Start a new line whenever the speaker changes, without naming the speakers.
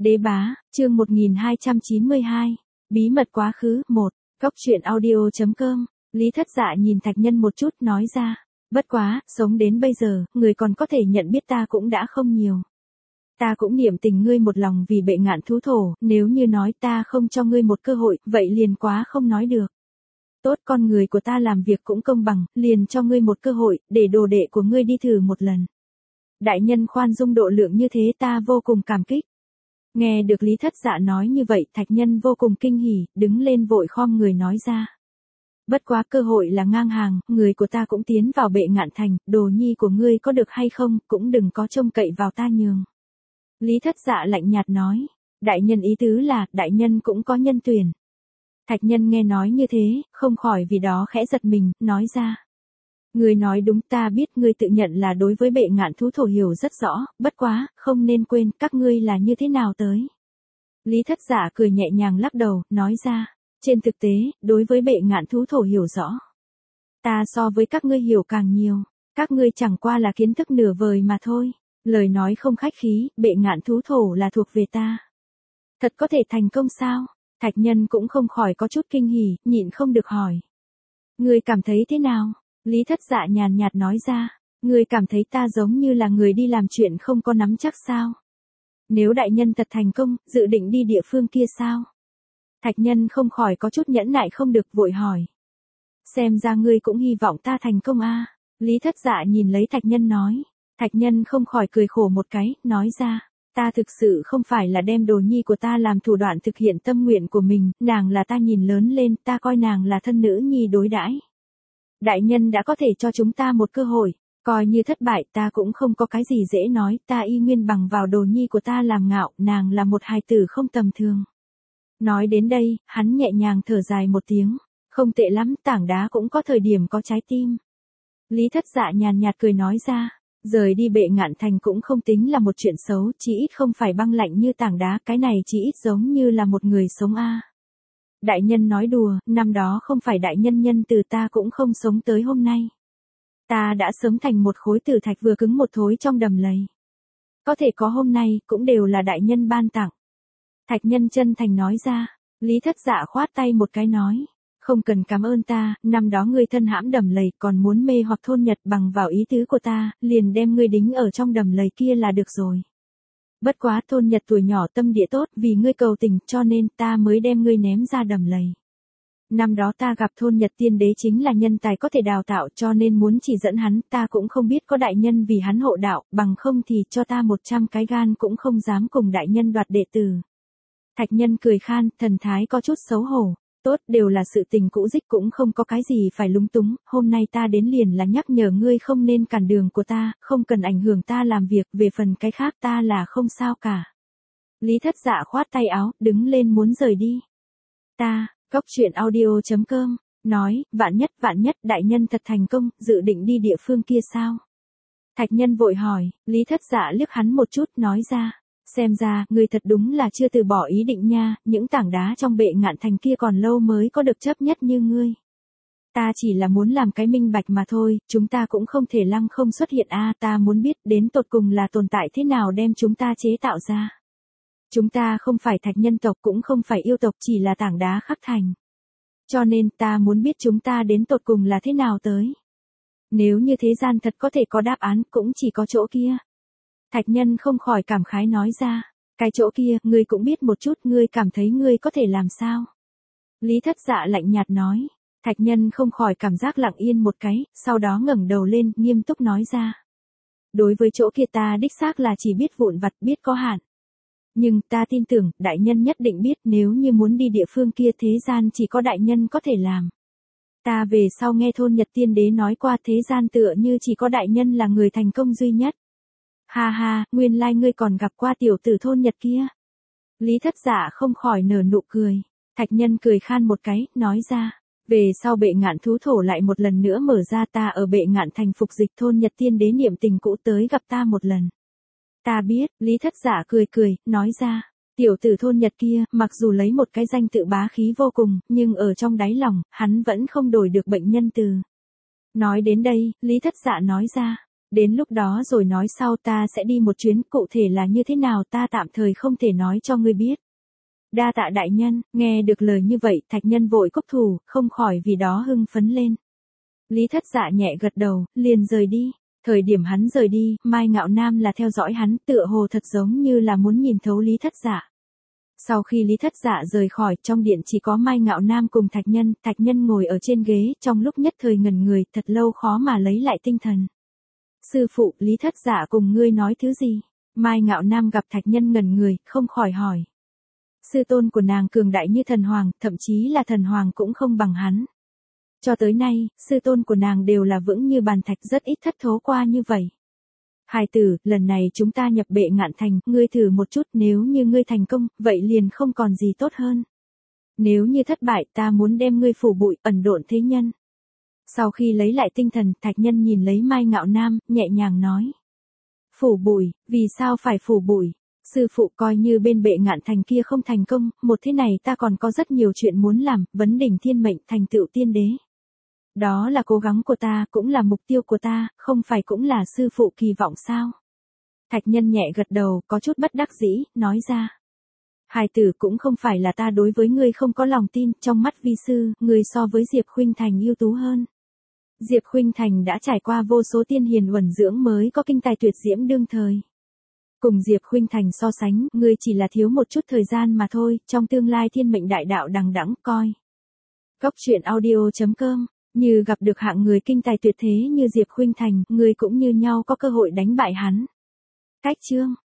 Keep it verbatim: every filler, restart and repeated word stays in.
Đế bá, chương một nghìn hai trăm chín mươi hai. Bí mật quá khứ, một. Góc truyện audio.com. Lý Thất Dạ nhìn Thạch Nhân một chút nói ra. Bất quá, sống đến bây giờ, người còn có thể nhận biết ta cũng đã không nhiều. Ta cũng niệm tình ngươi một lòng vì bệ ngạn thú thổ, nếu như nói ta không cho ngươi một cơ hội, vậy liền quá không nói được. Tốt, con người của ta làm việc cũng công bằng, liền cho ngươi một cơ hội, để đồ đệ của ngươi đi thử một lần. Đại nhân khoan dung độ lượng như thế ta vô cùng cảm kích. Nghe được Lý Thất Dạ nói như vậy, Thạch Nhân vô cùng kinh hỉ, đứng lên vội khom người nói ra. Bất quá cơ hội là ngang hàng, người của ta cũng tiến vào bệ ngạn thành, đồ nhi của ngươi có được hay không, cũng đừng có trông cậy vào ta nhường. Lý Thất Dạ lạnh nhạt nói, đại nhân ý tứ là, đại nhân cũng có nhân tuyển. Thạch Nhân nghe nói như thế, không khỏi vì đó khẽ giật mình, nói ra. Ngươi nói đúng, ta biết ngươi tự nhận là đối với bệ ngạn thú thổ hiểu rất rõ, bất quá, không nên quên các ngươi là như thế nào tới. Lý Thất Dạ cười nhẹ nhàng lắc đầu, nói ra, trên thực tế, đối với bệ ngạn thú thổ hiểu rõ. Ta so với các ngươi hiểu càng nhiều, các ngươi chẳng qua là kiến thức nửa vời mà thôi. Lời nói không khách khí, bệ ngạn thú thổ là thuộc về ta. Thật có thể thành công sao? Thạch Nhân cũng không khỏi có chút kinh hỉ, nhịn không được hỏi. Ngươi cảm thấy thế nào? Lý Thất Dạ nhàn nhạt nói ra, ngươi cảm thấy ta giống như là người đi làm chuyện không có nắm chắc sao? Nếu đại nhân thật thành công, dự định đi địa phương kia sao? Thạch Nhân không khỏi có chút nhẫn nại không được vội hỏi. Xem ra ngươi cũng hy vọng ta thành công a. À? Lý Thất Dạ nhìn lấy Thạch Nhân nói. Thạch Nhân không khỏi cười khổ một cái, nói ra. Ta thực sự không phải là đem đồ nhi của ta làm thủ đoạn thực hiện tâm nguyện của mình, nàng là ta nhìn lớn lên, ta coi nàng là thân nữ nhi đối đãi. Đại nhân đã có thể cho chúng ta một cơ hội, coi như thất bại ta cũng không có cái gì dễ nói, ta y nguyên bằng vào đồ nhi của ta làm ngạo, nàng là một hài tử không tầm thường. Nói đến đây, hắn nhẹ nhàng thở dài một tiếng, không tệ lắm, tảng đá cũng có thời điểm có trái tim. Lý Thất Dạ nhàn nhạt cười nói ra, rời đi bệ ngạn thành cũng không tính là một chuyện xấu, chỉ ít không phải băng lạnh như tảng đá, cái này chỉ ít giống như là một người sống a. Đại nhân nói đùa, năm đó không phải đại nhân nhân từ ta cũng không sống tới hôm nay. Ta đã sớm thành một khối tử thạch vừa cứng một thối trong đầm lầy. Có thể có hôm nay, cũng đều là đại nhân ban tặng. Thạch Nhân chân thành nói ra, Lý Thất Dạ khoát tay một cái nói. Không cần cảm ơn ta, năm đó ngươi thân hãm đầm lầy còn muốn mê hoặc thôn Nhật bằng vào ý tứ của ta, liền đem ngươi đính ở trong đầm lầy kia là được rồi. Bất quá thôn Nhật tuổi nhỏ tâm địa tốt vì ngươi cầu tình cho nên ta mới đem ngươi ném ra đầm lầy. Năm đó ta gặp thôn Nhật tiên đế chính là nhân tài có thể đào tạo cho nên muốn chỉ dẫn hắn, ta cũng không biết có đại nhân vì hắn hộ đạo, bằng không thì cho ta một trăm cái gan cũng không dám cùng đại nhân đoạt đệ tử. Thạch Nhân cười khan, thần thái có chút xấu hổ. Tốt, đều là sự tình cũ dích cũng không có cái gì phải lúng túng, hôm nay ta đến liền là nhắc nhở ngươi không nên cản đường của ta, không cần ảnh hưởng ta làm việc, về phần cái khác ta là không sao cả. Lý Thất Dạ khoát tay áo, đứng lên muốn rời đi. Ta, góc truyện audio.com, nói, vạn nhất vạn nhất đại nhân thật thành công, dự định đi địa phương kia sao? Thạch Nhân vội hỏi, Lý Thất Dạ liếc hắn một chút nói ra. Xem ra, ngươi thật đúng là chưa từ bỏ ý định nha, những tảng đá trong bệ ngạn thành kia còn lâu mới có được chấp nhất như ngươi. Ta chỉ là muốn làm cái minh bạch mà thôi, chúng ta cũng không thể lăng không xuất hiện a, ta muốn biết đến tột cùng là tồn tại thế nào đem chúng ta chế tạo ra. Chúng ta không phải thạch nhân tộc cũng không phải yêu tộc, chỉ là tảng đá khắc thành. Cho nên ta muốn biết chúng ta đến tột cùng là thế nào tới. Nếu như thế gian thật có thể có đáp án cũng chỉ có chỗ kia. Thạch Nhân không khỏi cảm khái nói ra, cái chỗ kia, ngươi cũng biết một chút, ngươi cảm thấy ngươi có thể làm sao? Lý Thất Dạ lạnh nhạt nói, Thạch Nhân không khỏi cảm giác lặng yên một cái, sau đó ngẩng đầu lên, nghiêm túc nói ra. Đối với chỗ kia ta đích xác là chỉ biết vụn vặt, biết có hạn. Nhưng ta tin tưởng, đại nhân nhất định biết nếu như muốn đi địa phương kia thế gian chỉ có đại nhân có thể làm. Ta về sau nghe thôn Nhật tiên đế nói qua thế gian tựa như chỉ có đại nhân là người thành công duy nhất. Ha ha, nguyên lai ngươi còn gặp qua tiểu tử thôn Nhật kia. Lý Thất Dạ không khỏi nở nụ cười. Thạch Nhân cười khan một cái, nói ra. Về sau bệ ngạn thú thổ lại một lần nữa mở ra, ta ở bệ ngạn thành phục dịch thôn Nhật tiên đế niệm tình cũ tới gặp ta một lần. Ta biết, Lý Thất Dạ cười cười, nói ra. Tiểu tử thôn Nhật kia, mặc dù lấy một cái danh tự bá khí vô cùng, nhưng ở trong đáy lòng, hắn vẫn không đổi được bệnh nhân từ. Nói đến đây, Lý Thất Dạ nói ra. Đến lúc đó rồi nói sau, ta sẽ đi một chuyến, cụ thể là như thế nào ta tạm thời không thể nói cho ngươi biết. Đa tạ đại nhân. Nghe được lời như vậy, Thạch Nhân vội cúc thủ, không khỏi vì đó hưng phấn lên. Lý Thất Dạ nhẹ gật đầu, liền rời đi. Thời điểm hắn rời đi, Mai Ngạo Nam là theo dõi hắn, tựa hồ thật giống như là muốn nhìn thấu Lý Thất Dạ. Sau khi Lý Thất Dạ rời khỏi, trong điện chỉ có Mai Ngạo Nam cùng Thạch Nhân, Thạch Nhân ngồi ở trên ghế, trong lúc nhất thời ngẩn người, thật lâu khó mà lấy lại tinh thần. Sư phụ, Lý Thất Dạ cùng ngươi nói thứ gì? Mai Ngạo Nam gặp Thạch Nhân ngẩn người, không khỏi hỏi. Sư tôn của nàng cường đại như thần hoàng, thậm chí là thần hoàng cũng không bằng hắn. Cho tới nay, sư tôn của nàng đều là vững như bàn thạch, rất ít thất thố qua như vậy. Hài tử, lần này chúng ta nhập Bệ Ngạn Thành, ngươi thử một chút, nếu như ngươi thành công, vậy liền không còn gì tốt hơn. Nếu như thất bại, ta muốn đem ngươi phủ bụi, ẩn độn thế nhân. Sau khi lấy lại tinh thần, Thạch Nhân nhìn lấy Mai Ngạo Nam, nhẹ nhàng nói. Phủ bụi, vì sao phải phủ bụi? Sư phụ, coi như bên Bệ Ngạn Thành kia không thành công, một thế này ta còn có rất nhiều chuyện muốn làm, vấn đỉnh thiên mệnh, thành tựu tiên đế. Đó là cố gắng của ta, cũng là mục tiêu của ta, không phải cũng là sư phụ kỳ vọng sao? Thạch Nhân nhẹ gật đầu, có chút bất đắc dĩ, nói ra. Hài tử, cũng không phải là ta đối với ngươi không có lòng tin, trong mắt vi sư, ngươi so với Diệp Khuynh Thành ưu tú hơn. Diệp Khuynh Thành đã trải qua vô số tiên hiền uẩn dưỡng mới có kinh tài tuyệt diễm đương thời. Cùng Diệp Khuynh Thành so sánh, ngươi chỉ là thiếu một chút thời gian mà thôi, trong tương lai thiên mệnh đại đạo đằng đẵng coi. Góc truyện audio chấm com, như gặp được hạng người kinh tài tuyệt thế như Diệp Khuynh Thành, ngươi cũng như nhau có cơ hội đánh bại hắn. Cách chương